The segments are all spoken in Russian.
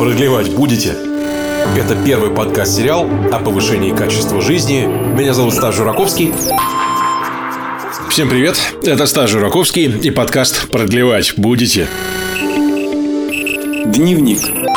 Продлевать будете? Это первый подкаст-сериал о повышении качества жизни. Меня зовут Стас Жураковский. Всем привет, это Стас Жураковский и подкаст «Продлевать будете?». Дневник.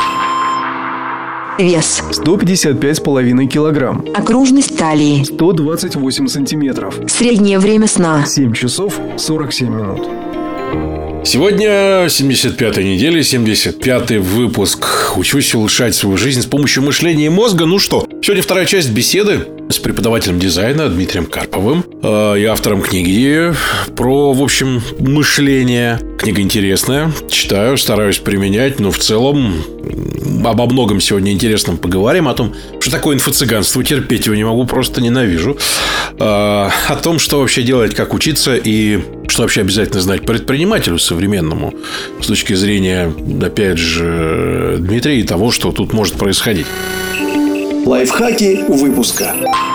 Вес 155,5 килограмм. Окружность талии 128 сантиметров. Среднее время сна 7 часов 47 минут. Сегодня 75-я неделя, 75-й выпуск. Учусь улучшать свою жизнь с помощью мышления и мозга. Ну что, сегодня вторая часть беседы с преподавателем дизайна Дмитрием Карповым и автором книги про, в общем, мышление. Книга интересная, читаю, стараюсь применять, но в целом обо многом сегодня интересном поговорим. О том, что такое инфо-цыганство, терпеть его не могу, просто ненавижу. О том, что вообще делать, как учиться и что вообще обязательно знать предпринимателю современному с точки зрения, опять же, Дмитрия и того, что тут может происходить. Лайфхаки выпуска.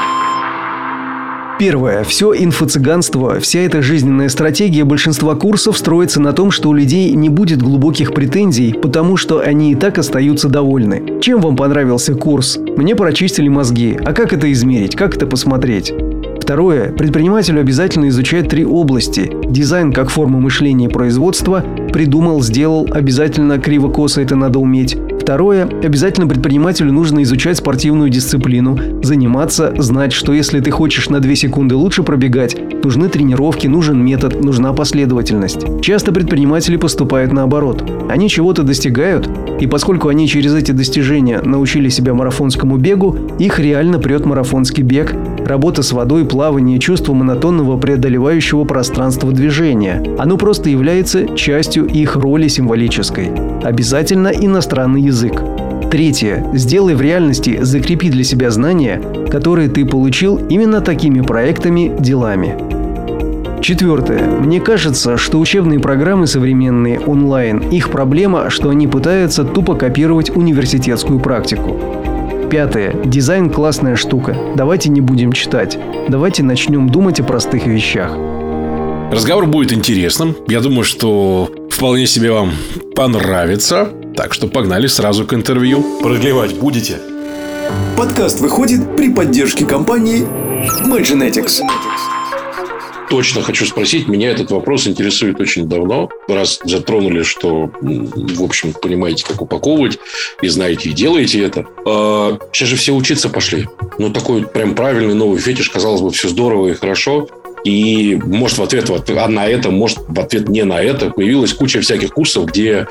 Первое. Все инфо-цыганство, вся эта жизненная стратегия большинства курсов строится на том, что у людей не будет глубоких претензий, потому что они и так остаются довольны. Чем вам понравился курс? Мне прочистили мозги. А как это измерить? Как это посмотреть? Второе. Предпринимателю обязательно изучать 3 области. Дизайн как форма мышления и производства. Придумал, сделал. Обязательно криво-косо это надо уметь. Второе. Обязательно предпринимателю нужно изучать спортивную дисциплину, заниматься, знать, что если ты хочешь на 2 секунды лучше пробегать, нужны тренировки, нужен метод, нужна последовательность. Часто предприниматели поступают наоборот. Они чего-то достигают, и поскольку они через эти достижения научили себя марафонскому бегу, их реально прет марафонский бег, работа с водой, плавание, чувство монотонного преодолевающего пространства движения. Оно просто является частью их роли символической. Обязательно иностранный язык. Третье. Сделай в реальности, закрепи для себя знания, которые ты получил именно такими проектами, делами. Четвертое. Мне кажется, что учебные программы современные онлайн, их проблема, что они пытаются тупо копировать университетскую практику. Пятое. Дизайн – классная штука. Давайте не будем читать. Давайте начнем думать о простых вещах. Разговор будет интересным. Я думаю, что вполне себе вам понравится. Так что погнали сразу к интервью. Продлевать будете? Подкаст выходит при поддержке компании MyGenetics. Точно хочу спросить, меня этот вопрос интересует очень давно. Раз затронули, что, в общем, понимаете, как упаковывать, и знаете, и делаете это. Сейчас же все учиться пошли. Ну, такой прям правильный новый фетиш, казалось бы, все здорово и хорошо. И может в ответ на это, может в ответ не на это. Появилась куча всяких курсов, где,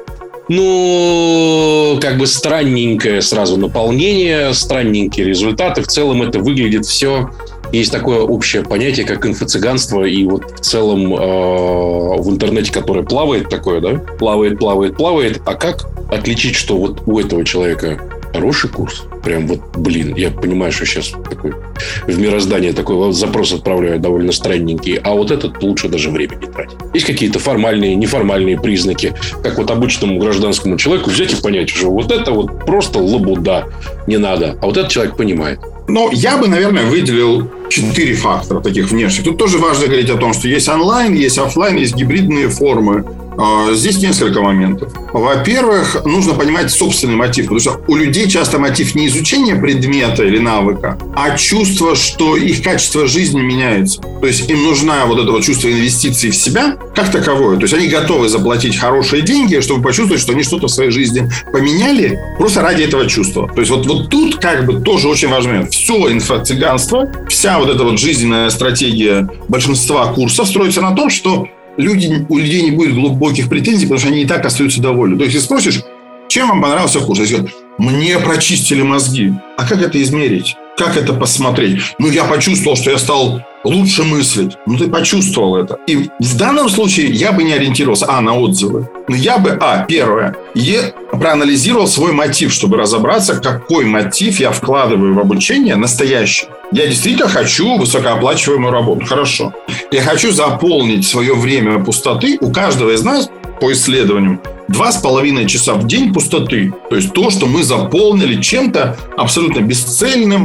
как бы странненькое сразу наполнение, странненькие результаты. В целом это выглядит все... Есть такое общее понятие, как инфо-цыганство, и вот в целом в интернете, которое плавает такое, да? Плавает. А как отличить, что вот у этого человека хороший курс? Прям вот, я понимаю, что сейчас такой, в мироздание такой запрос отправляют довольно странненький, а вот этот лучше даже время не тратить. Есть какие-то формальные, неформальные признаки, как вот обычному гражданскому человеку взять и понять, что вот это вот просто лабуда, не надо, а вот этот человек понимает. Я бы, наверное, выделил 4 фактора таких внешних. Тут тоже важно говорить о том, что есть онлайн, есть офлайн, есть гибридные формы. Здесь несколько моментов. Во-первых, нужно понимать собственный мотив, потому что у людей часто мотив не изучение предмета или навыка, а чувство, что их качество жизни меняется. То есть им нужно вот это вот чувство инвестиций в себя как таковое. То есть они готовы заплатить хорошие деньги, чтобы почувствовать, что они что-то в своей жизни поменяли просто ради этого чувства. То есть вот тут как бы тоже очень важный момент. Все инфо-цыганство, вся вот эта вот жизненная стратегия большинства курсов строится на том, что у людей не будет глубоких претензий, потому что они и так остаются довольны. То есть, если спросишь, чем вам понравился курс? Если говорят, мне прочистили мозги. А как это измерить? Как это посмотреть? Я почувствовал, что я стал лучше мыслить. Ты почувствовал это. И в данном случае я бы не ориентировался, на отзывы. Но я бы, первое, проанализировал свой мотив, чтобы разобраться, какой мотив я вкладываю в обучение настоящий. Я действительно хочу высокооплачиваемую работу. Хорошо. Я хочу заполнить свое время пустоты. У каждого из нас, по исследованиям, 2,5 часа в день пустоты. То есть то, что мы заполнили чем-то абсолютно бесцельным,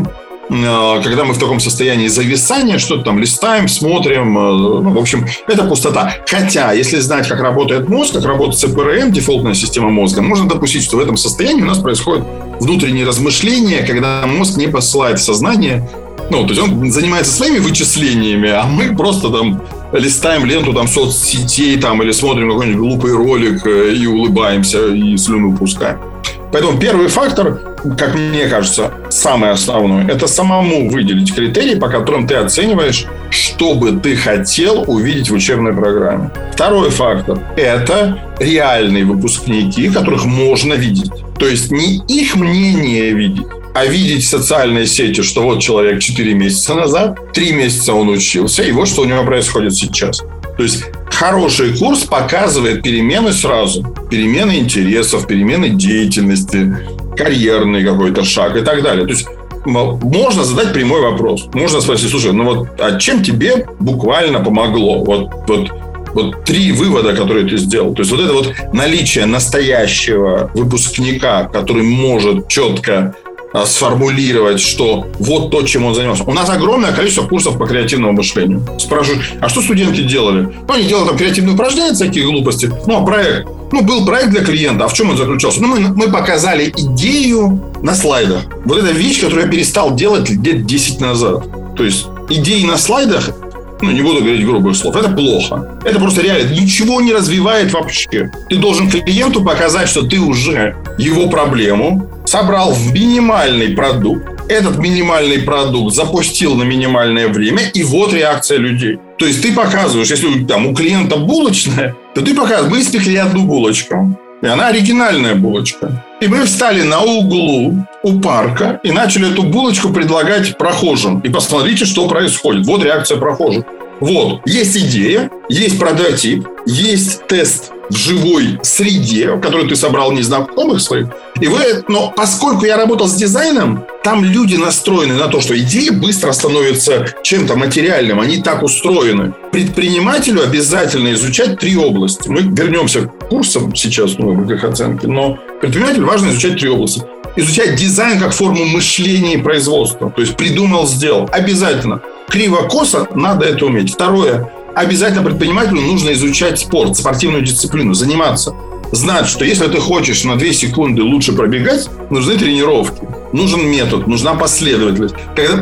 когда мы в таком состоянии зависания, что-то там листаем, смотрим. В общем, это пустота. Хотя, если знать, как работает мозг, как работает ЦПРМ, дефолтная система мозга, можно допустить, что в этом состоянии у нас происходит внутренние размышления, когда мозг не посылает в сознание. То есть он занимается своими вычислениями, а мы просто там листаем ленту там соцсетей там, или смотрим какой-нибудь глупый ролик и улыбаемся, и слюну пускаем. Поэтому первый фактор, как мне кажется, самый основной, это самому выделить критерии, по которым ты оцениваешь, что бы ты хотел увидеть в учебной программе. Второй фактор – это реальные выпускники, которых можно видеть. То есть не их мнение видеть, а видеть в социальной сети, что вот человек 4 месяца назад, 3 месяца он учился, и вот что у него происходит сейчас. То есть хороший курс показывает перемены сразу. Перемены интересов, перемены деятельности, карьерный какой-то шаг и так далее. То есть можно задать прямой вопрос. Можно спросить, слушай, а чем тебе буквально помогло? Вот 3 вывода, которые ты сделал. То есть вот это вот наличие настоящего выпускника, который может четко сформулировать, что вот то, чем он занимался. У нас огромное количество курсов по креативному мышлению. Спрашивают, а что студенты делали? Они делали там креативные упражнения, всякие глупости. Проект. Был проект для клиента. А в чем он заключался? Мы показали идею на слайдах. Вот эта вещь, которую я перестал делать лет 10 назад. То есть идеи на слайдах, не буду говорить грубых слов, это плохо. Это просто реально ничего не развивает вообще. Ты должен клиенту показать, что ты уже его проблему собрал в минимальный продукт. Этот минимальный продукт запустил на минимальное время, и вот реакция людей. То есть ты показываешь, если у клиента булочная, то ты показываешь, мы испекли одну булочку. И она оригинальная булочка. И мы встали на углу у парка и начали эту булочку предлагать прохожим. И посмотрите, что происходит. Вот реакция прохожих. Вот. Есть идея, есть прототип, есть тест в живой среде, в которой ты собрал незнакомых своих. Но поскольку я работал с дизайном, там люди настроены на то, что идеи быстро становятся чем-то материальным. Они так устроены. Предпринимателю обязательно изучать 3 области. Мы вернемся к курсам сейчас, в их оценке. Но предпринимателю важно изучать 3 области. Изучать дизайн как форму мышления и производства. То есть придумал, сделал. Обязательно. Криво-косо надо это уметь. Второе. Обязательно предпринимателю нужно изучать спорт, спортивную дисциплину, заниматься. Знать, что если ты хочешь на 2 секунды лучше пробегать, нужны тренировки, нужен метод, нужна последовательность.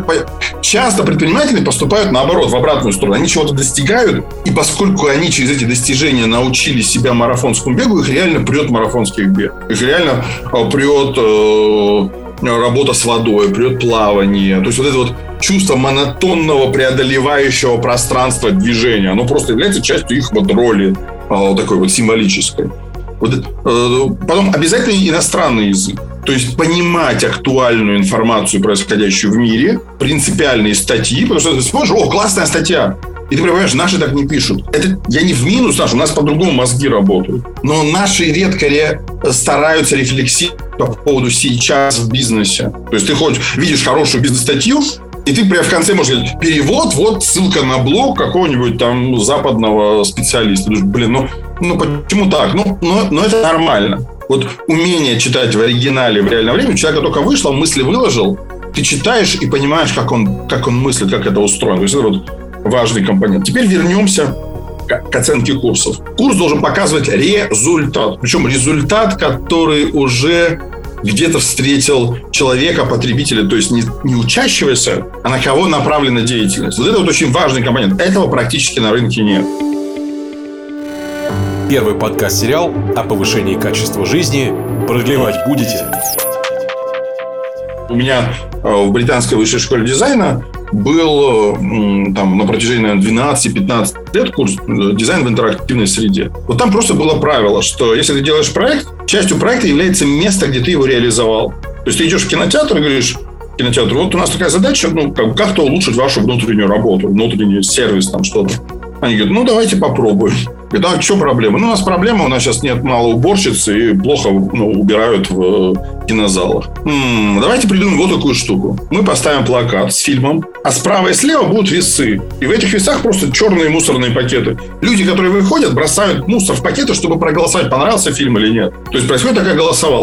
Часто предприниматели поступают наоборот, в обратную сторону. Они чего-то достигают, и поскольку они через эти достижения научили себя марафонскому бегу, их реально прет марафонский бег. Их реально прет работа с водой, прет плавание. То есть вот это вот чувство монотонного преодолевающего пространства движения, оно просто является частью их роли такой вот символической. Потом обязательно иностранный язык. То есть понимать актуальную информацию, происходящую в мире, принципиальные статьи, потому что ты смотришь, классная статья. И ты понимаешь, наши так не пишут. Это я не в минус наш, у нас по-другому мозги работают. Но наши редко стараются рефлексировать по поводу сейчас в бизнесе. То есть ты видишь хорошую бизнес-статью, и ты прямо в конце можешь сказать, перевод, вот ссылка на блог какого-нибудь там западного специалиста. Ты думаешь, почему так? Но это нормально. Вот умение читать в оригинале в реальном времени, у человека только вышло, он мысли выложил, ты читаешь и понимаешь, как он мыслит, как это устроено. То есть это вот важный компонент. Теперь вернемся к оценке курсов. Курс должен показывать результат. Причем результат, который уже где-то встретил человека, потребителя, то есть не учащегося, а на кого направлена деятельность. Вот это вот очень важный компонент. Этого практически на рынке нет. Первый подкаст-сериал о повышении качества жизни. Продлевать будете? У меня в Британской высшей школе дизайна был на протяжении, наверное, 12-15 лет курс «Дизайн в интерактивной среде». Вот там просто было правило, что если ты делаешь проект, частью проекта является место, где ты его реализовал. То есть ты идешь в кинотеатр и говоришь кинотеатру, вот у нас такая задача, как-то улучшить вашу внутреннюю работу, внутренний сервис, что-то. Они говорят, давайте попробуем. Говорят, что проблема? У нас проблема, у нас сейчас нет мало уборщиц и плохо убирают в кинозалах. Давайте придумаем вот такую штуку. Мы поставим плакат с фильмом, а справа и слева будут весы. И в этих весах просто черные мусорные пакеты. Люди, которые выходят, бросают мусор в пакеты, чтобы проголосовать, понравился фильм или нет. То есть происходит такая голосовалка.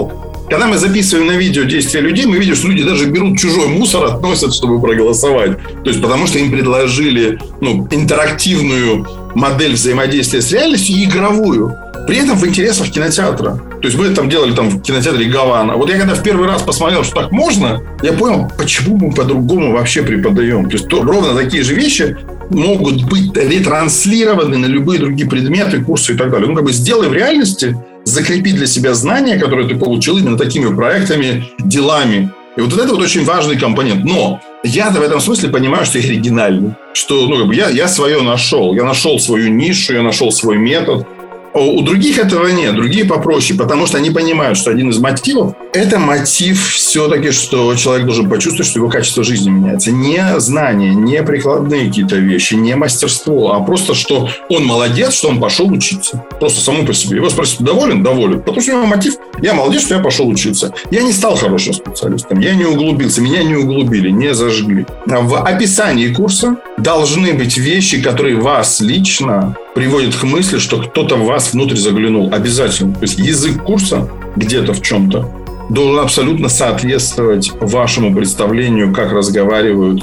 когда мы записываем на видео действия людей, мы видим, что люди даже берут чужой мусор, относят, чтобы проголосовать. То есть, потому что им предложили интерактивную модель взаимодействия с реальностью и игровую. При этом в интересах кинотеатра. То есть, мы там делали в кинотеатре Гавана. Вот я когда в первый раз посмотрел, что так можно, я понял, почему мы по-другому вообще преподаем. То есть, ровно такие же вещи могут быть ретранслированы на любые другие предметы, курсы и так далее. Сделай в реальности, закрепи для себя знания, которые ты получил именно такими проектами, делами. И вот это очень важный компонент. Но я-то в этом смысле понимаю, что я оригинальный. Что я свое нашел. Я нашел свою нишу, я нашел свой метод. У других этого нет, другие попроще, потому что они понимают, что один из мотивов – это мотив все-таки, что человек должен почувствовать, что его качество жизни меняется. Не знания, не прикладные какие-то вещи, не мастерство, а просто, что он молодец, что он пошел учиться. Просто само по себе. Его спросят, доволен? Доволен. Потому что у него мотив – я молодец, что я пошел учиться. Я не стал хорошим специалистом, я не углубился, меня не углубили, не зажгли. В описании курса должны быть вещи, которые вас лично приводит к мысли, что кто-то в вас внутрь заглянул. Обязательно. То есть язык курса где-то в чем-то должен абсолютно соответствовать вашему представлению, как разговаривают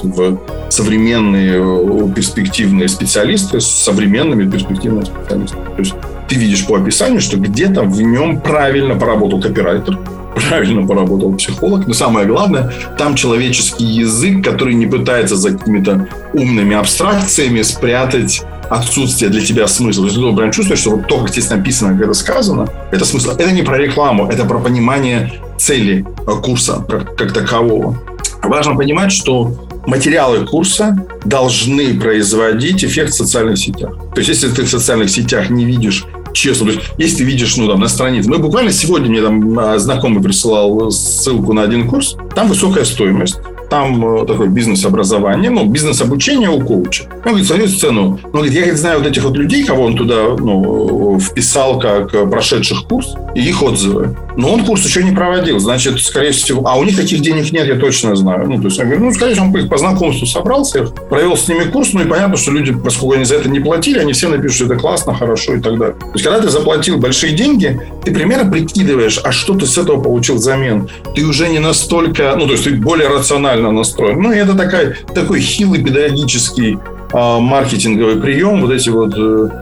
современные перспективные специалисты с современными перспективными специалистами. То есть ты видишь по описанию, что где-то в нем правильно поработал копирайтер, правильно поработал психолог. Но самое главное, там человеческий язык, который не пытается за какими-то умными абстракциями спрятать отсутствие для тебя смысла. То есть ты прям чувствуешь, что вот то, как здесь написано, как это сказано, это смысл. Это не про рекламу, это про понимание цели курса как такового. Важно понимать, что материалы курса должны производить эффект в социальных сетях. То есть, если ты в социальных сетях не видишь честно, то есть, если ты видишь, на странице. Буквально сегодня мне знакомый присылал ссылку на один курс, там высокая стоимость. Там такое бизнес-образование, бизнес-обучение у коуча. Он говорит, смотрите цену. Он говорит, я знаю вот этих вот людей, кого он туда вписал как прошедших курс, и их отзывы. Но он курс еще не проводил. Значит, скорее всего... А у них таких денег нет, я точно знаю. То есть, я говорю, скорее всего, он по знакомству собрался, провел с ними курс, и понятно, что люди, поскольку они за это не платили, они все напишут, что это классно, хорошо и так далее. То есть, когда ты заплатил большие деньги, ты примерно прикидываешь, а что ты с этого получил взамен. Ты уже не настолько... то есть, ты более рационально настроен. И это такой хилый педагогический маркетинговый прием, вот эти вот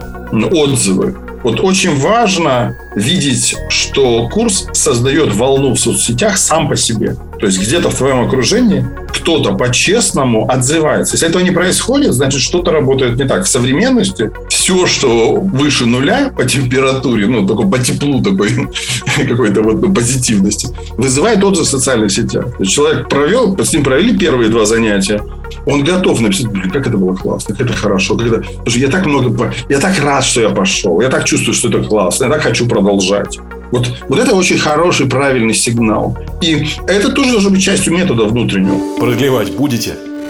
отзывы. Вот очень важно видеть, что курс создает волну в соцсетях сам по себе. То есть где-то в твоем окружении кто-то по-честному отзывается. Если этого не происходит, значит, что-то работает не так. В современности все, что выше нуля по температуре, только по теплу такой какой-то позитивности, вызывает отзыв в социальных сетях. То есть человек с ним провели первые 2 занятия, он готов написать, как это было классно, как это хорошо. Потому что я так рад, что я пошел, я так чувствую, что это классно, я так хочу продолжать. Вот это очень хороший, правильный сигнал. И это тоже должно быть частью метода внутреннего. Продлевать будете?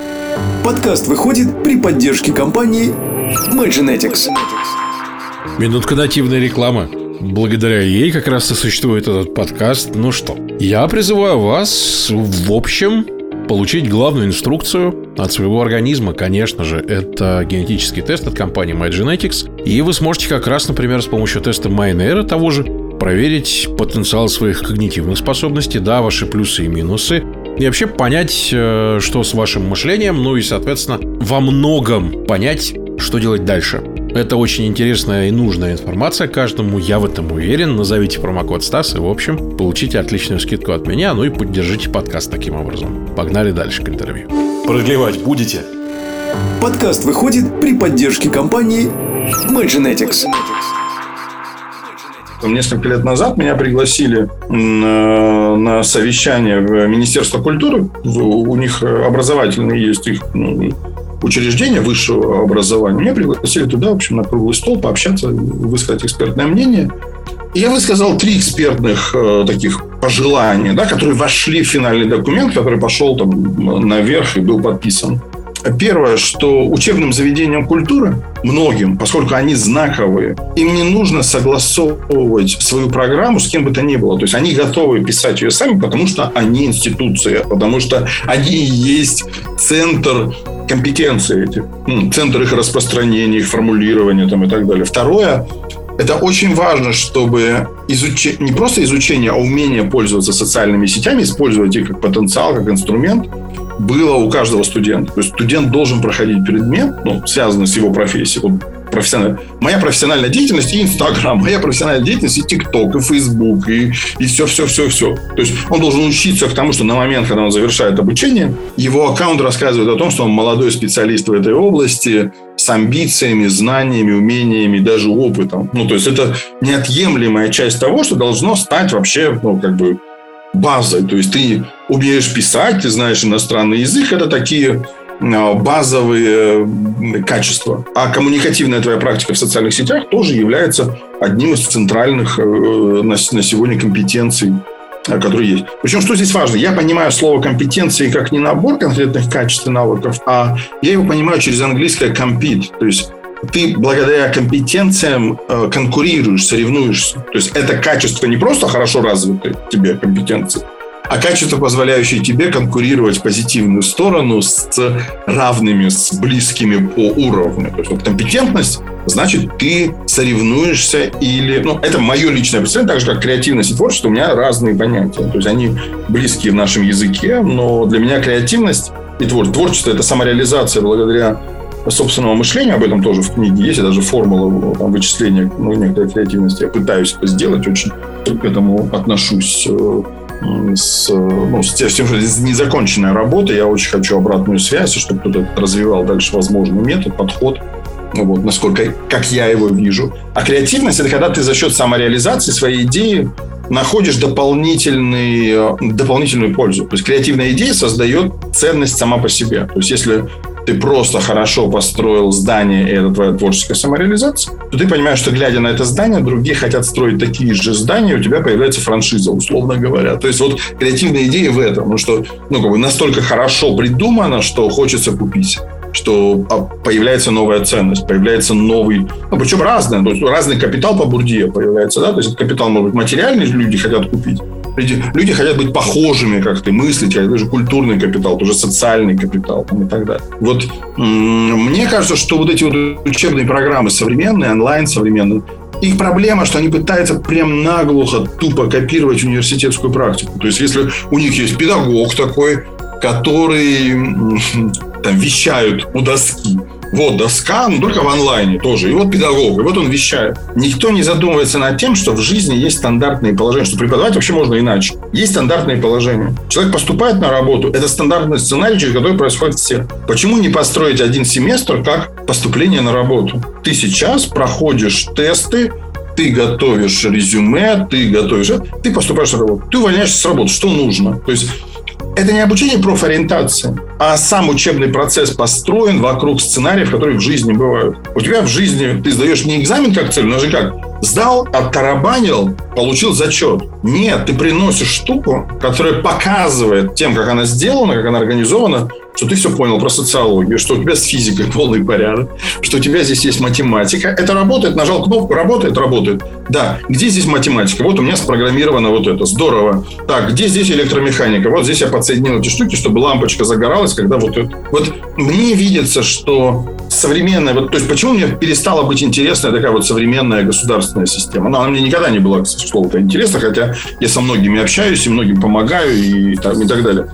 Подкаст выходит при поддержке компании Magenetics. Минутка нативной рекламы. Благодаря ей как раз и существует этот подкаст. Я призываю вас, в общем, получить главную инструкцию от своего организма. Конечно же, это генетический тест от компании Magenetics. И вы сможете как раз, например, с помощью теста Майнера того же проверить потенциал своих когнитивных способностей, ваши плюсы и минусы. И вообще понять, что с вашим мышлением, и, соответственно, во многом понять, что делать дальше. Это очень интересная и нужная информация каждому, я в этом уверен. Назовите промокод Стас и, в общем, получите отличную скидку от меня, и поддержите подкаст таким образом. Погнали дальше к интервью. Продлевать будете? Подкаст выходит при поддержке компании Magenetics. Несколько лет назад меня пригласили на совещание в Министерство культуры. У них образовательные есть их учреждения высшего образования. Меня пригласили туда, в общем, на круглый стол, пообщаться, высказать экспертное мнение. И я высказал 3 экспертных таких пожелания, которые вошли в финальный документ, который пошел наверх и был подписан. Первое, что учебным заведениям культуры, многим, поскольку они знаковые, им не нужно согласовывать свою программу с кем бы то ни было. То есть они готовы писать ее сами, потому что они институция, потому что они и есть центр компетенции этих, центр их распространения, их формулирования и так далее. Второе, это очень важно, чтобы не просто изучение, а умение пользоваться социальными сетями, использовать их как потенциал, как инструмент, было у каждого студента. То есть студент должен проходить предмет, связанный с его профессией. Моя профессиональная деятельность и Инстаграм, моя профессиональная деятельность и ТикТок, и Фейсбук, и все. То есть он должен учиться к тому, что на момент, когда он завершает обучение, его аккаунт рассказывает о том, что он молодой специалист в этой области, с амбициями, знаниями, умениями, даже опытом. То есть это неотъемлемая часть того, что должно стать вообще, базой. То есть ты умеешь писать, ты знаешь иностранный язык, это такие базовые качества. А коммуникативная твоя практика в социальных сетях тоже является одним из центральных на сегодня компетенций, которые есть. Причем, что здесь важно? Я понимаю слово компетенции как не набор конкретных качеств и навыков, а я его понимаю через английское compete. То есть ты благодаря компетенциям конкурируешь, соревнуешься. То есть это качество не просто хорошо развитые тебе компетенции, а качество, позволяющее тебе конкурировать в позитивную сторону с равными, с близкими по уровню. То есть компетентность, значит, ты соревнуешься или... это мое личное представление, так же, как креативность и творчество, у меня разные понятия. То есть они близкие в нашем языке, но для меня креативность и творчество – это самореализация благодаря собственного мышления. Об этом тоже в книге есть, и даже формула вычисления некоторой креативности. Я пытаюсь это сделать, очень к этому отношусь с тем, что это незаконченная работа. Я очень хочу обратную связь, чтобы кто-то развивал дальше возможный метод, подход, насколько, как я его вижу. А креативность – это когда ты за счет самореализации своей идеи находишь дополнительную пользу. То есть креативная идея создает ценность сама по себе. То есть если ты просто хорошо построил здание, и это твоя творческая самореализация, то ты понимаешь, что, глядя на это здание, другие хотят строить такие же здания, и у тебя появляется франшиза, условно говоря. То есть креативная идея в этом, что настолько хорошо придумано, что хочется купить, что появляется новая ценность, появляется новый, причем разный, то есть разный капитал по Бурдье появляется, да, то есть этот капитал может быть материальный, люди хотят купить. Люди хотят быть похожими, как ты мыслить, это же культурный капитал, тоже социальный капитал и так далее. Мне кажется, что эти учебные программы современные, онлайн современные, их проблема, что они пытаются прям наглухо, тупо копировать университетскую практику. То есть, если у них есть педагог такой, который вещают у доски. Доска, только в онлайне тоже. И педагог, и он вещает. Никто не задумывается над тем, что в жизни есть стандартные положения, что преподавать вообще можно иначе. Есть стандартные положения. Человек поступает на работу, это стандартный сценарий, через который происходит все. Почему не построить один семестр как поступление на работу? Ты сейчас проходишь тесты, ты готовишь резюме, ты поступаешь на работу. Ты увольняешься с работы. Что нужно? То есть это не обучение профориентации, а сам учебный процесс построен вокруг сценариев, которые в жизни бывают. У тебя в жизни ты сдаешь не экзамен как цель, но же как? Сдал, оттарабанил, получил зачет. Нет, ты приносишь штуку, которая показывает тем, как она сделана, как она организована, что ты все понял про социологию, что у тебя с физикой полный порядок, что у тебя здесь есть математика. Это работает, нажал кнопку, работает. Да, где здесь математика? У меня спрограммировано это. Здорово. Так, где здесь электромеханика? Здесь я подсоединил эти штуки, чтобы лампочка загоралась, когда это. Мне видится, что современная... то есть, почему мне перестала быть интересна такая современная государственная система? Она мне никогда не была, к слову, интересна, хотя я со многими общаюсь и многим помогаю и так далее.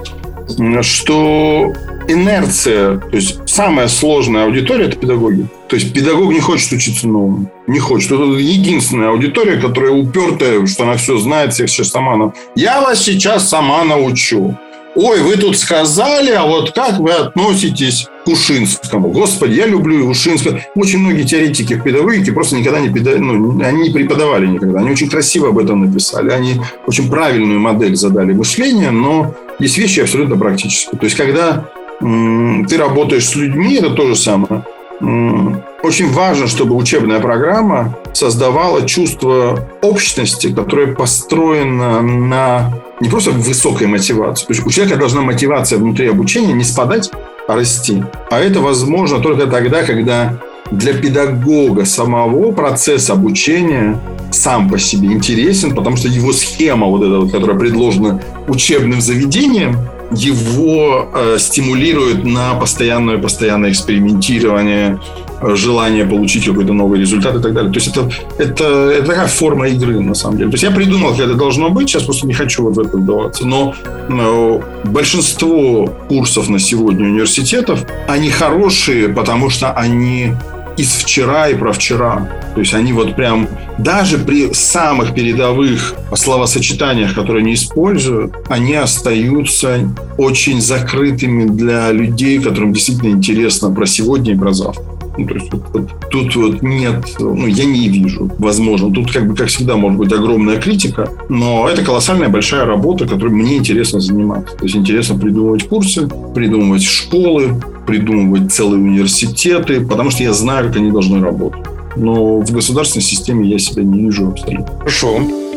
Что инерция, то есть самая сложная аудитория – это педагоги. То есть педагог не хочет учиться новому. Не хочет. Это единственная аудитория, которая упертая, что она все знает, всех сейчас сама. Я вас сейчас сама научу. Ой, вы тут сказали, а как вы относитесь к Ушинскому? Господи, я люблю Ушинского. Очень многие теоретики в педагогике просто никогда не они не преподавали никогда. Они очень красиво об этом написали. Они очень правильную модель задали мышления, но есть вещи абсолютно практические. То есть, когда ты работаешь с людьми, это то же самое. Очень важно, чтобы учебная программа создавала чувство общности, которое построено на не просто высокой мотивации. То есть у человека должна мотивация внутри обучения не спадать, а расти. А это возможно только тогда, когда для педагога самого процесс обучения сам по себе интересен, потому что его схема, которая предложена учебным заведением, его стимулирует на постоянное экспериментирование, желание получить какой-то новый результат и так далее. То есть это такая форма игры, на самом деле. То есть я придумал, как это должно быть, сейчас просто не хочу в это вдаваться. Но большинство курсов на сегодня университетов, они хорошие, потому что они из вчера и про вчера. То есть они вот прям даже при самых передовых словосочетаниях, которые они используют, они остаются очень закрытыми для людей, которым действительно интересно про сегодня и про завтра. Ну, то есть тут нет, я не вижу, возможно. Тут как всегда может быть огромная критика, но это колоссальная большая работа, которой мне интересно заниматься. То есть интересно придумывать курсы, придумывать школы, придумывать целые университеты, потому что я знаю, как они должны работать. Но в государственной системе я себя не вижу абсолютно. Хорошо.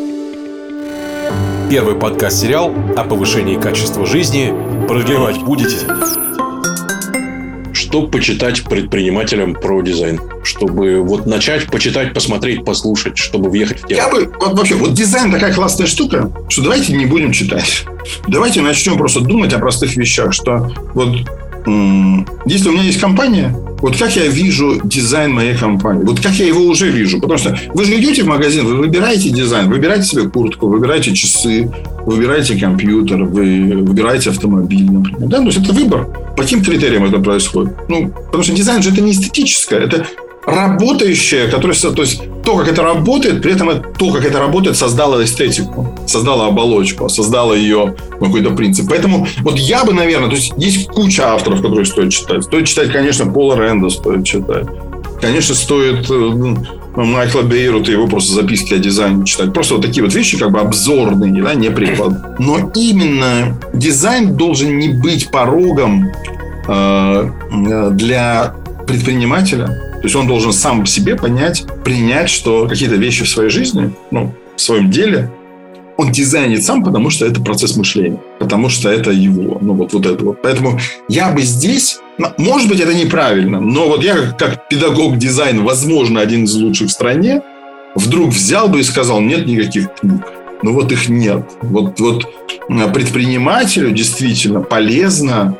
Первый подкаст-сериал о повышении качества жизни. Продлевать будете? Что почитать предпринимателям про дизайн? Чтобы начать почитать, посмотреть, послушать, чтобы въехать в тему. Дизайн такая классная штука, что давайте не будем читать. Давайте начнем просто думать о простых вещах, что если у меня есть компания, как я вижу дизайн моей компании, как я его уже вижу. Потому что вы же идете в магазин, вы выбираете дизайн, выбираете себе куртку, выбираете часы, выбираете компьютер, вы выбираете автомобиль, например. Да? То есть это выбор. По каким критериям это происходит? Потому что дизайн же это не эстетическое, это работающее, то есть то, как это работает, при этом то, как это работает, создало эстетику, создало оболочку, создало ее какой-то принцип. Поэтому я бы, наверное, то есть куча авторов, которые стоит читать. Стоит читать, конечно, Пола Ренда стоит читать. Конечно, стоит Майкла Бейрута, его просто записки о дизайне читать. Просто такие вещи, обзорные, да, не прикладные. Но именно дизайн должен не быть порогом для предпринимателя. То есть он должен сам по себе принять, что какие-то вещи в своей жизни, в своем деле, он дизайнит сам, потому что это процесс мышления, потому что это его. Поэтому я бы здесь, может быть, это неправильно, но я как педагог дизайна, возможно, один из лучших в стране, вдруг взял бы и сказал, нет никаких книг. Их нет. Предпринимателю действительно полезно,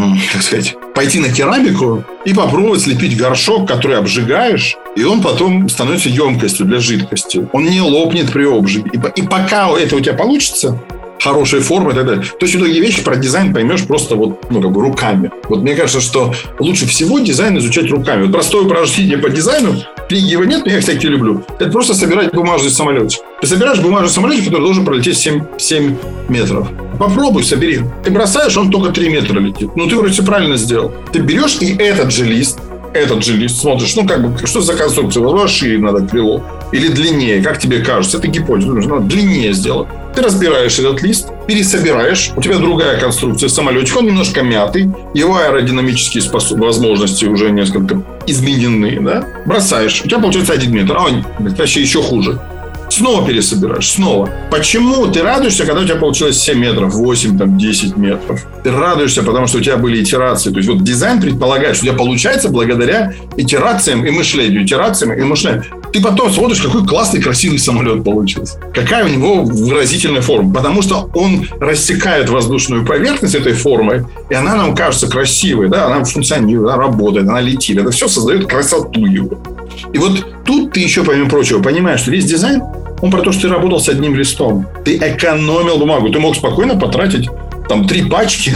пойти на керамику и попробовать слепить горшок, который обжигаешь, и он потом становится емкостью для жидкости. Он не лопнет при обжиге. И пока это у тебя получится, хорошая форма и так далее. То есть, многие вещи про дизайн поймешь просто руками. Мне кажется, что лучше всего дизайн изучать руками. Простое упражнение по дизайну, книги его нет, но я, кстати, люблю. Это просто собирать бумажный самолетик. Ты собираешь бумажный самолетик, который должен пролететь 7 метров. Попробуй, собери. Ты бросаешь, он только 3 метра летит. Ты вроде все правильно сделал. Ты берешь и этот же лист смотришь, что за конструкция? Возможно, шире надо крыло. Или длиннее, как тебе кажется. Это гипотеза. Надо длиннее сделать. Ты разбираешь этот лист, пересобираешь. У тебя другая конструкция самолетика. Он немножко мятый. Его аэродинамические возможности уже несколько изменены. Да? Бросаешь. У тебя получается 1 метр. Вообще еще хуже. Снова пересобираешь, снова. Почему ты радуешься, когда у тебя получилось 7 метров, 8, 10 метров? Ты радуешься, потому что у тебя были итерации. То есть дизайн предполагает, что у тебя получается благодаря итерациям и мышлению. Ты потом смотришь, какой классный, красивый самолет получился. Какая у него выразительная форма. Потому что он рассекает воздушную поверхность этой формой, и она нам кажется красивой. Да? Она функционирует, она работает, она летит. Это все создает красоту его. И тут ты еще, помимо прочего, понимаешь, что весь дизайн, он про то, что ты работал с одним листом. Ты экономил бумагу. Ты мог спокойно потратить 3 пачки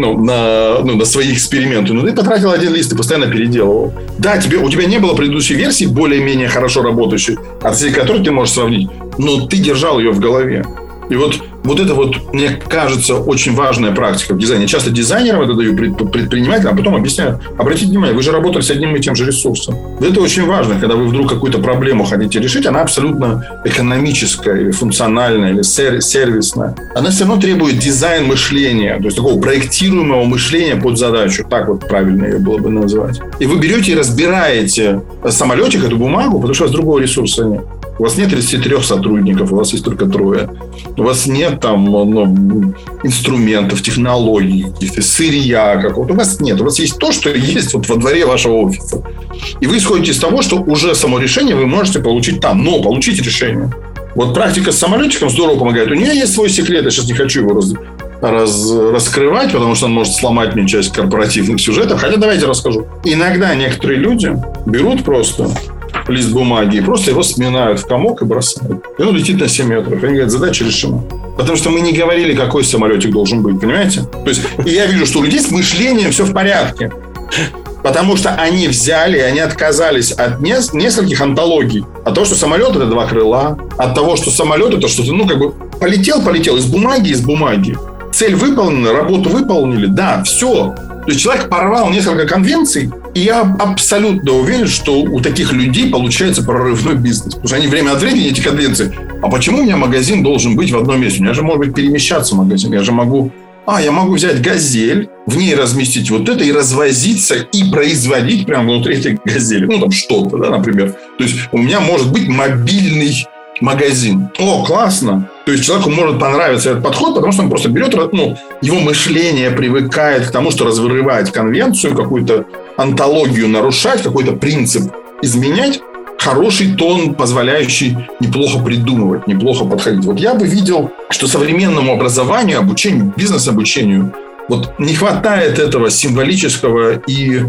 на свои эксперименты. Но ты потратил 1 лист и постоянно переделывал. Да, у тебя не было предыдущей версии, более-менее хорошо работающей, с которой ты можешь сравнить, но ты держал ее в голове. И это мне кажется, очень важная практика в дизайне. Я часто дизайнерам это даю, предпринимателям, а потом объясняю. Обратите внимание, вы же работали с одним и тем же ресурсом. Это очень важно, когда вы вдруг какую-то проблему хотите решить, она абсолютно экономическая, или функциональная, или сервисная. Она все равно требует дизайн мышления, то есть такого проектируемого мышления под задачу. Так правильно ее было бы называть. И вы берете и разбираете самолетик, эту бумагу, потому что у вас другого ресурса нет. У вас нет 33 сотрудников, у вас есть только 3. У вас нет инструментов, технологий, сырья какого-то. У вас нет. У вас есть то, что есть во дворе вашего офиса. И вы исходите из того, что уже само решение вы можете получить там. Но получите решение. Практика с самолетиком здорово помогает. У нее есть свой секрет, я сейчас не хочу его раскрывать, потому что он может сломать мне часть корпоративных сюжетов. Хотя давайте расскажу. Иногда некоторые люди берут просто лист бумаги и просто его сминают в комок и бросают. И он летит на 7 метров. И они говорят, задача решена. Потому что мы не говорили, какой самолетик должен быть. Понимаете? То есть, и я вижу, что у людей с мышлением все в порядке. Потому что они взяли, они отказались от нескольких антологий. От того, что самолет – это 2 крыла. От того, что самолет – это что-то, полетел из бумаги. Цель выполнена, работу выполнили. Да, все. То есть, человек порвал несколько конвенций, и я абсолютно уверен, что у таких людей получается прорывной бизнес. Потому что они время от времени, эти конвенции, а почему у меня магазин должен быть в одном месте? У меня же может быть перемещаться магазин. Я могу взять «Газель», в ней разместить вот это и развозиться, и производить прямо внутри этой «Газели». Что-то, да, например. То есть, у меня может быть мобильный магазин. О, классно! То есть, человеку может понравиться этот подход, потому что он просто берет, его мышление привыкает к тому, что разрывать конвенцию, какую-то антологию нарушать, какой-то принцип изменять. Хороший тон, позволяющий неплохо придумывать, неплохо подходить. Вот я бы видел, что современному образованию, обучению, бизнес-обучению не хватает этого символического и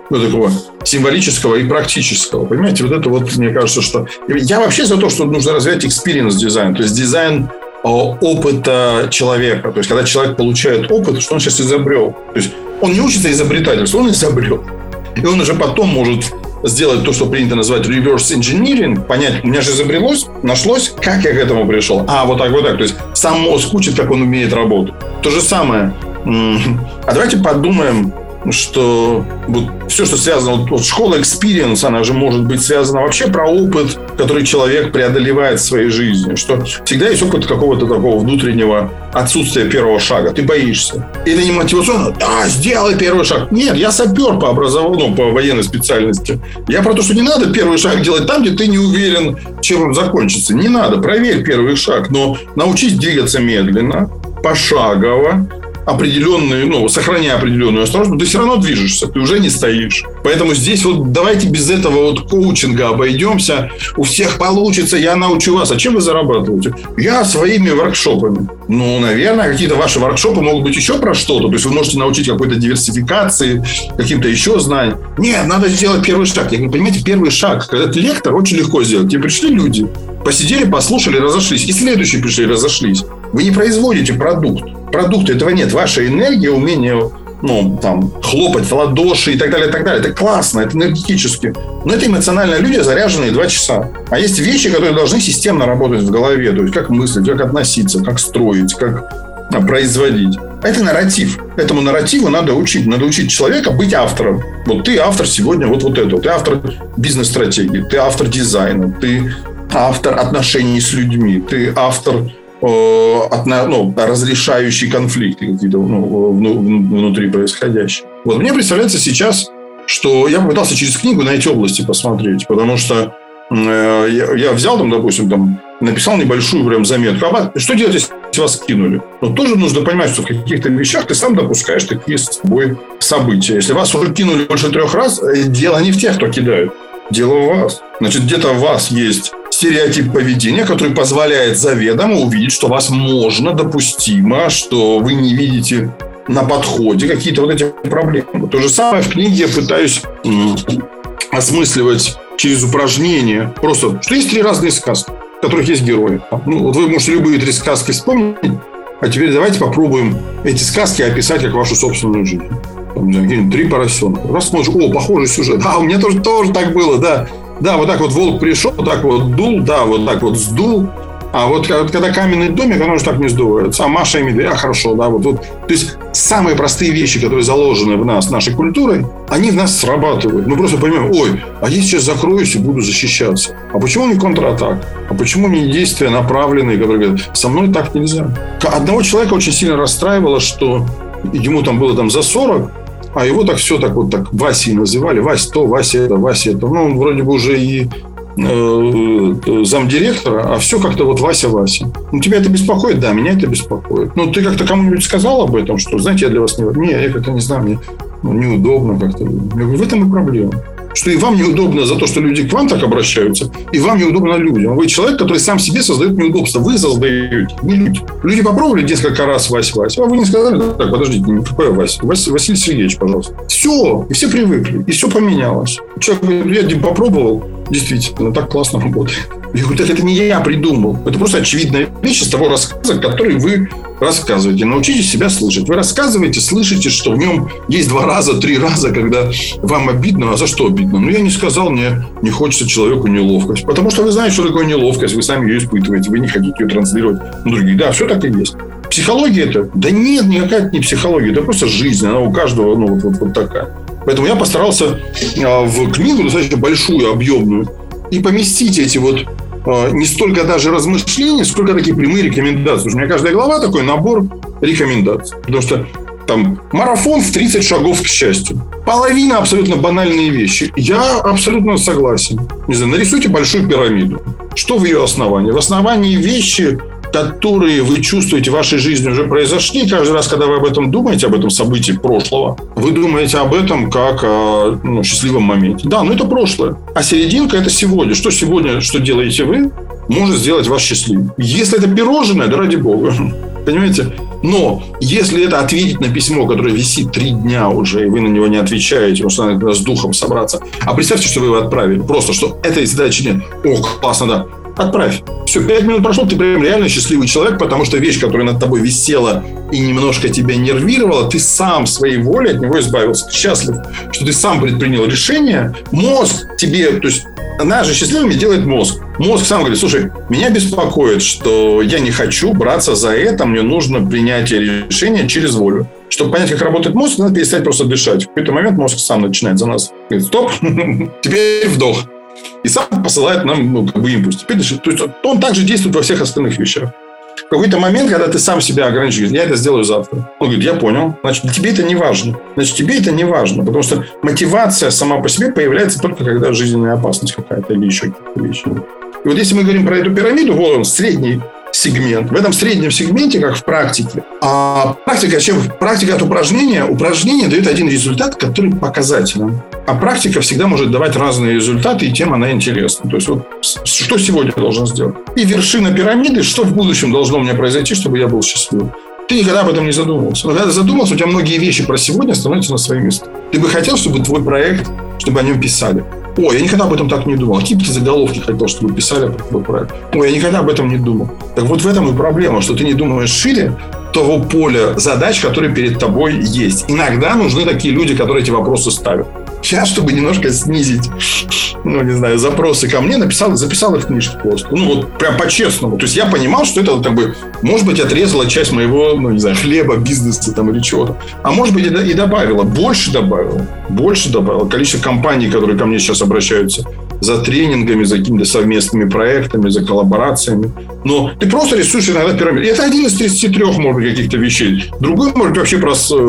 практического. Понимаете, мне кажется, что... Я вообще за то, что нужно развивать experience-дизайн, то есть дизайн опыта человека. То есть, когда человек получает опыт, что он сейчас изобрел. То есть, он не учится изобретательству, он изобрел. И он уже потом может сделать то, что принято называть reverse engineering, понять, у меня же изобрелось, нашлось, как я к этому пришел. Вот так. То есть, сам мозг учит, как он умеет работать. То же самое. А давайте подумаем, что все, что связано, школа experience, она же может быть связана вообще про опыт, который человек преодолевает в своей жизни. Что всегда есть опыт какого-то такого внутреннего отсутствия первого шага. Ты боишься. И это не мотивационно. Да, сделай первый шаг. Нет, я сапер по образованию, по военной специальности. Я про то, что не надо первый шаг делать там, где ты не уверен, чем он закончится. Не надо. Проверь первый шаг. Но научись двигаться медленно, пошагово, сохраняя определенную осторожность, ты все равно движешься, ты уже не стоишь. Поэтому здесь давайте без этого коучинга обойдемся. У всех получится, я научу вас. А чем вы зарабатываете? Я своими воркшопами. Наверное, какие-то ваши воркшопы могут быть еще про что-то. То есть, вы можете научить какой-то диверсификации, каким-то еще знаниям. Нет, надо сделать первый шаг. Понимаете, первый шаг, когда ты лектор, очень легко сделать. Тебе пришли люди, посидели, послушали, разошлись. И следующие пришли, разошлись. Вы не производите продукт. Продукта этого нет. Ваша энергия, умение хлопать в ладоши и так далее, и так далее. Это классно, это энергетически. Но это эмоционально люди, заряженные 2 часа. А есть вещи, которые должны системно работать в голове. То есть, как мыслить, как относиться, как строить, как производить. Это нарратив. Этому нарративу надо учить. Надо учить человека быть автором. Ты автор сегодня этого. Ты автор бизнес-стратегии, ты автор дизайна, ты автор отношений с людьми, ты автор разрешающий конфликты какие-то внутри происходящие. Мне представляется сейчас, что я попытался через книгу на эти области посмотреть, потому что я взял, допустим, написал небольшую прям заметку. Что делать, если вас кинули? Тоже нужно понимать, что в каких-то вещах ты сам допускаешь такие с собой события. Если вас уже кинули больше 3 раз, дело не в тех, кто кидает. Дело в вас. Значит, где-то у вас есть стереотип поведения, который позволяет заведомо увидеть, что вас можно, допустимо, что вы не видите на подходе какие-то эти проблемы. То же самое в книге я пытаюсь осмысливать через упражнения. Просто, что есть 3 разные сказки, в которых есть герои. Вы можете любые 3 сказки вспомнить, а теперь давайте попробуем эти сказки описать как вашу собственную жизнь. 3 поросенка. Раз смотришь, похожий сюжет. У меня тоже так было, да. Да, вот так волк пришел, вот так дул, да, вот так сдул. А когда каменный домик, оно же так не сдувается. А Маша и Медведь, хорошо, да, То есть, самые простые вещи, которые заложены в нас, нашей культурой, они в нас срабатывают. Мы просто понимаем, а я сейчас закроюсь и буду защищаться. А почему не контратак? А почему не действия направленные, которые говорят, со мной так нельзя? Одного человека очень сильно расстраивало, что ему было за 40, а его все так Васей называли. Вась то, Вася это, Вася это. Он вроде бы уже и замдиректора, а все как-то Вася. Тебя это беспокоит? Да, меня это беспокоит. Ты как-то кому-нибудь сказал об этом, что, знаете, я для вас не... Не, я как-то не знаю, мне неудобно как-то. Я говорю, в этом и проблема. что и вам неудобно за то, что люди к вам так обращаются, и вам неудобно людям. Вы человек, который сам себе создает неудобства. Вы создаете, не люди. Люди попробовали несколько раз Вась, а вы не сказали, так, подождите, какой Вась? Василий Сергеевич, пожалуйста. Все, и все привыкли, и все поменялось. Человек говорит, я попробовал, действительно, так классно работает. Я говорю, так это не я придумал. Это просто очевидная вещь из того рассказа, который вы рассказываете. Научитесь себя слышать. Вы рассказываете, слышите, что в нем есть 2 раза, 3 раза, когда вам обидно. А за что обидно? Ну, я не сказал, мне не хочется человеку неловкость. Потому что вы знаете, что такое неловкость. Вы сами ее испытываете. Вы не хотите ее транслировать на других. Да, все так и есть. Психология это? Да нет, никакая не психология. Это просто жизнь. Она у каждого вот такая. Поэтому я постарался в книгу достаточно большую, объемную, и поместить эти вот не столько даже размышлений, сколько такие прямые рекомендации. Потому что у меня каждая глава такой набор рекомендаций. Потому что там марафон в 30 шагов к счастью. Половина абсолютно банальные вещи. Я абсолютно согласен. Не знаю, нарисуйте большую пирамиду. Что в ее основании? В основании вещи, которые вы чувствуете в вашей жизни уже произошли. Каждый раз, когда вы об этом думаете, об этом событии прошлого, вы думаете об этом как о счастливом моменте. Да, но это прошлое. А серединка – это сегодня. Что сегодня, что делаете вы, может сделать вас счастливым. Если это пирожное, да ради бога. Понимаете? Но если это ответить на письмо, которое висит 3 дня уже, и вы на него не отвечаете, потому что надо с духом собраться. А представьте, что вы его отправили. Просто, что этой задачи нет. О, классно, да. Отправь. Все, 5 минут прошло, ты прям реально счастливый человек, потому что вещь, которая над тобой висела и немножко тебя нервировала, ты сам своей волей от него избавился. Ты счастлив, что ты сам предпринял решение. Мозг тебе, то есть нас же счастливыми делает мозг. Мозг сам говорит, слушай, меня беспокоит, что я не хочу браться за это, мне нужно принятие решения через волю. Чтобы понять, как работает мозг, надо перестать просто дышать. В какой-то момент мозг сам начинает за нас. Говорит, стоп, теперь вдох. И сам посылает нам импульс. Теперь, то есть он также действует во всех остальных вещах. В какой-то момент, когда ты сам себя ограничиваешь, я это сделаю завтра. Он говорит, я понял. Значит, тебе это не важно. Потому что мотивация сама по себе появляется только когда жизненная опасность какая-то или еще какие-то вещи. И вот если мы говорим про эту пирамиду, вот он, средний сегмент. В этом среднем сегменте, как в практике. А практика, чем практика от упражнения? Упражнение дает один результат, который показателен. А практика всегда может давать разные результаты, и тем она интересна. То есть, вот, что сегодня я должен сделать? И вершина пирамиды, что в будущем должно у меня произойти, чтобы я был счастливым. Ты никогда об этом не задумывался. Но когда ты задумался, у тебя многие вещи про сегодня становятся на свои места. Ты бы хотел, чтобы твой проект, чтобы о нем писали. Ой, я никогда об этом так не думал. Какие бы ты заголовки хотел, чтобы писали про твой проект? Ой, я никогда об этом не думал. Так вот в этом и проблема, что ты не думаешь шире того поля задач, которые перед тобой есть. Иногда нужны такие люди, которые эти вопросы ставят. Я, чтобы немножко снизить, запросы ко мне, записал их в книжке просто. Вот прям по-честному. То есть я понимал, что это может быть, отрезала часть моего, хлеба, бизнеса или чего-то. А может быть, и добавила. Больше добавила. Количество компаний, которые ко мне сейчас обращаются за тренингами, за какими-то совместными проектами, за коллаборациями. Но ты просто рисуешь иногда пирамиду. И это один из 33, может быть, каких-то вещей. Другой, может быть, вообще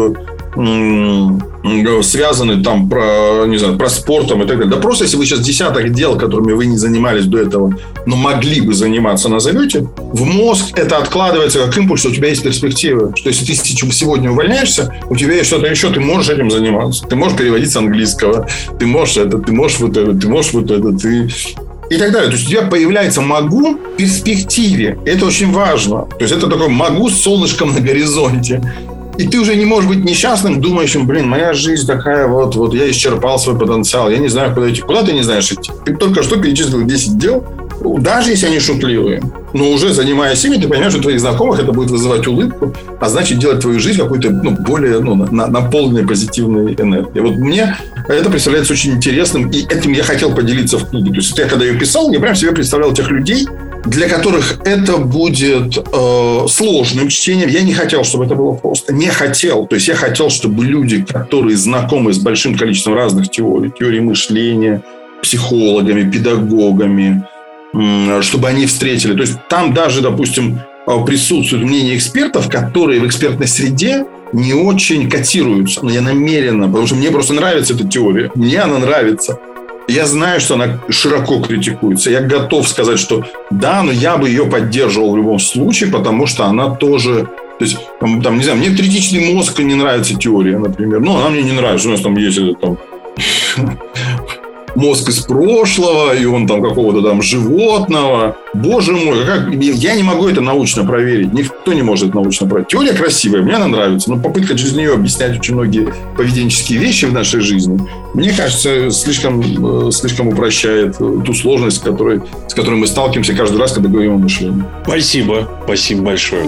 связаны про спорт и так далее. Да просто, если вы сейчас десяток дел, которыми вы не занимались до этого, но могли бы заниматься, назовете, в мозг это откладывается как импульс, что у тебя есть перспектива. Что если ты сегодня увольняешься, у тебя есть что-то еще, ты можешь этим заниматься. Ты можешь переводить с английского, ты можешь это, ты можешь вот это, и так далее. То есть у тебя появляется «могу» в перспективе. Это очень важно. То есть это такое «могу» с солнышком на горизонте. И ты уже не можешь быть несчастным, думающим, моя жизнь такая, вот я исчерпал свой потенциал, я не знаю, куда идти. Куда ты не знаешь идти? Ты только что перечислил 10 дел, даже если они шутливые. Но уже занимаясь ими, ты понимаешь, что у твоих знакомых это будет вызывать улыбку, а значит, делать твою жизнь какой-то более наполненной позитивной энергией. Вот мне это представляется очень интересным, и этим я хотел поделиться в книге. То есть я когда ее писал, я прям себе представлял тех людей, для которых это будет сложным чтением. Я не хотел, чтобы это было просто. Не хотел. То есть я хотел, чтобы люди, которые знакомы с большим количеством разных теорий мышления, психологами, педагогами, чтобы они встретили. То есть там даже, допустим, присутствует мнение экспертов, которые в экспертной среде не очень котируются. Но я намеренно, потому что мне просто нравится эта теория. Мне она нравится. Я знаю, что она широко критикуется. Я готов сказать, что да, но я бы ее поддерживал в любом случае, потому что она тоже... То есть, не знаю, мне третичный мозг не нравится теория, например. Она мне не нравится. У нас там есть мозг из прошлого, и он там какого-то там животного. Боже мой, я не могу это научно проверить. Никто не может это научно проверить. Теория красивая, мне она нравится, но попытка через нее объяснять очень многие поведенческие вещи в нашей жизни, мне кажется, слишком упрощает ту сложность, с которой мы сталкиваемся каждый раз, когда говорим о мышлении. Спасибо большое.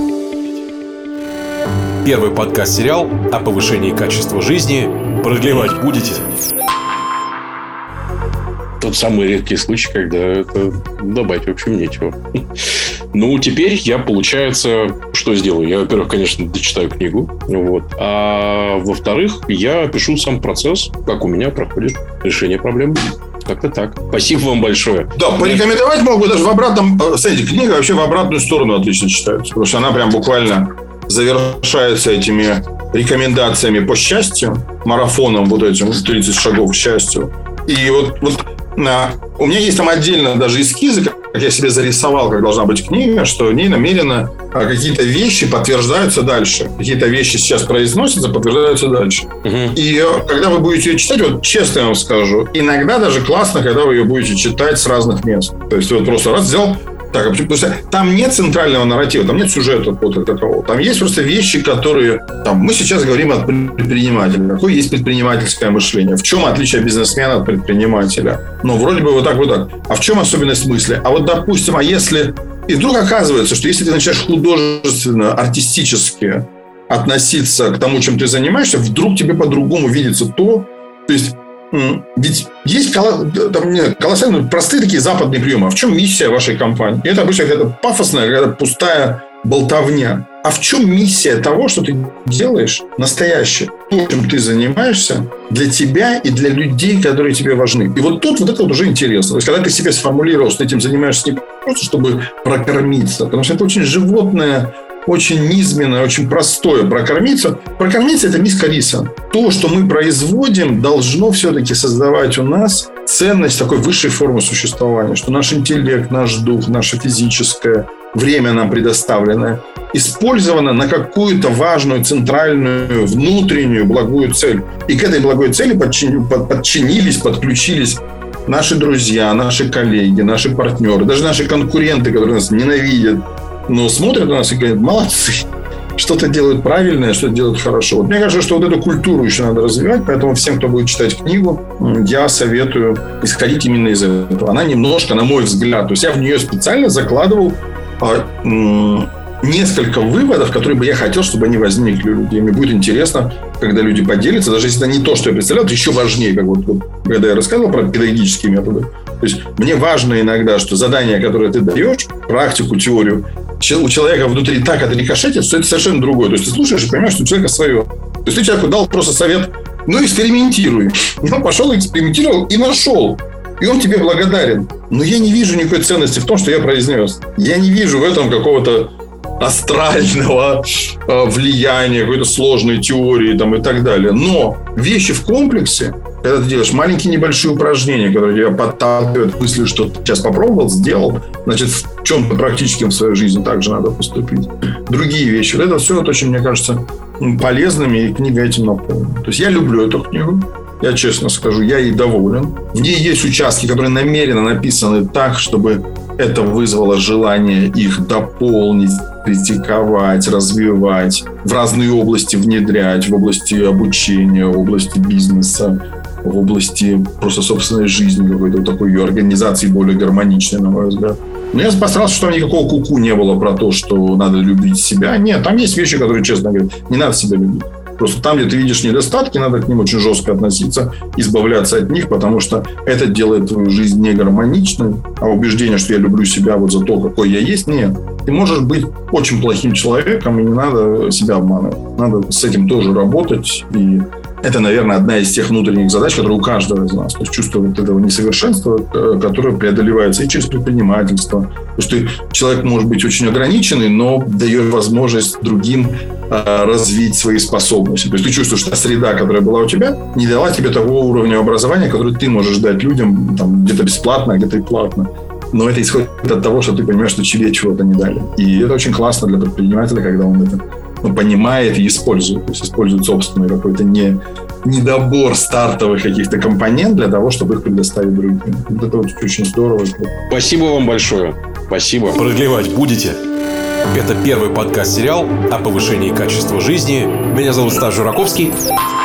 Первый подкаст-сериал о повышении качества жизни. Продлевать будете? Тот самый редкий случай, когда это добавить, в общем, нечего. Ну, теперь я, получается, что сделаю? Я, во-первых, конечно, дочитаю книгу. Вот. А во-вторых, я опишу сам процесс, как у меня проходит решение проблем. Как-то так. Спасибо вам большое. Да, порекомендовать могу даже в обратном... Смотрите, книга вообще в обратную сторону отлично читается. Потому что она прям буквально завершается этими рекомендациями по счастью, марафоном вот этим, 30 шагов к счастью. И вот у меня есть там отдельно даже эскизы, как я себе зарисовал, как должна быть книга, что в ней намеренно какие-то вещи подтверждаются дальше. Какие-то вещи сейчас произносятся, подтверждаются дальше. И когда вы будете ее читать, вот честно я вам скажу, иногда даже классно, когда вы ее будете читать с разных мест. То есть вот просто раз взял. Так, потому что там нет центрального нарратива, там нет сюжета какого-то такого. Там есть просто вещи, которые... мы сейчас говорим о предпринимателе. Какое есть предпринимательское мышление? В чем отличие бизнесмена от предпринимателя? Вроде бы вот так. А в чем особенность мысли? А вот, допустим, если... И вдруг оказывается, что если ты начинаешь художественно, артистически относиться к тому, чем ты занимаешься, вдруг тебе по-другому видится то... То есть... Ведь есть колоссальные, простые такие западные приемы. А в чем миссия вашей компании? И это обычно какая-то пафосная, какая-то пустая болтовня. А в чем миссия того, что ты делаешь настоящее? То, чем ты занимаешься для тебя и для людей, которые тебе важны. И вот тут вот это вот уже интересно. То есть, когда ты себе сформулировал, что этим занимаешься не просто, чтобы прокормиться, потому что это очень животное, очень низменное, очень простое прокормиться. Прокормиться – это миска риса. То, что мы производим, должно все-таки создавать у нас ценность такой высшей формы существования, что наш интеллект, наш дух, наше физическое время нам предоставленное использовано на какую-то важную, центральную, внутреннюю благую цель. И к этой благой цели подключились наши друзья, наши коллеги, наши партнеры, даже наши конкуренты, которые нас ненавидят, но смотрят на нас и говорят: молодцы, что-то делают правильное, что-то делают хорошо. Вот мне кажется, что вот эту культуру еще надо развивать, поэтому всем, кто будет читать книгу, я советую исходить именно из этого. Она немножко, на мой взгляд, то есть я в нее специально закладывал несколько выводов, которые бы я хотел, чтобы они возникли у людей. Мне будет интересно, когда люди поделятся, даже если это не то, что я представлял, это еще важнее, как вот когда я рассказывал про педагогические методы. То есть мне важно иногда, что задание, которое ты даешь, практику, теорию, у человека внутри так это рикошетит, что это совершенно другое. То есть ты слушаешь и понимаешь, что у человека свое. То есть ты человеку дал просто совет: экспериментируй. И он пошел, экспериментировал и нашел. И он тебе благодарен. Но я не вижу никакой ценности в том, что я произнес. Я не вижу в этом какого-то астрального влияния, какой-то сложной теории и так далее. Но вещи в комплексе, когда ты делаешь маленькие небольшие упражнения, которые тебя подталкивают к мысли, что ты сейчас попробовал, сделал, значит, в чем-то практическим в своей жизни также надо поступить. Другие вещи. Вот это все очень, мне кажется, полезными, и книга этим наполнена. То есть я люблю эту книгу. Я честно скажу, я ей доволен. В ней есть участки, которые намеренно написаны так, чтобы это вызвало желание их дополнить, критиковать, развивать, в разные области внедрять, в области обучения, в области бизнеса, в области просто собственной жизни, какой-то такой ее организации более гармоничной, на мой взгляд. Но я постарался, чтобы никакого куку не было про то, что надо любить себя. Нет, там есть вещи, которые, честно говоря, не надо себя любить. Просто там, где ты видишь недостатки, надо к ним очень жестко относиться, избавляться от них, потому что это делает твою жизнь не гармоничной. А убеждение, что я люблю себя вот за то, какой я есть, нет. Ты можешь быть очень плохим человеком, и не надо себя обманывать. Надо с этим тоже работать. И это, наверное, одна из тех внутренних задач, которые у каждого из нас. То есть чувство вот этого несовершенства, которое преодолевается и через предпринимательство. Потому что человек может быть очень ограниченный, но дает возможность другим развить свои способности. То есть ты чувствуешь, что среда, которая была у тебя, не дала тебе того уровня образования, который ты можешь дать людям там, где-то бесплатно, а где-то и платно. Но это исходит от того, что ты понимаешь, что тебе чего-то не дали. И это очень классно для предпринимателя, когда он это понимает и использует. То есть использует собственный какой-то недобор стартовых каких-то компонент для того, чтобы их предоставить другим. Вот это вот очень здорово. Спасибо вам большое. Спасибо. Продлевать будете? Это первый подкаст-сериал о повышении качества жизни. Меня зовут Стас Жураковский.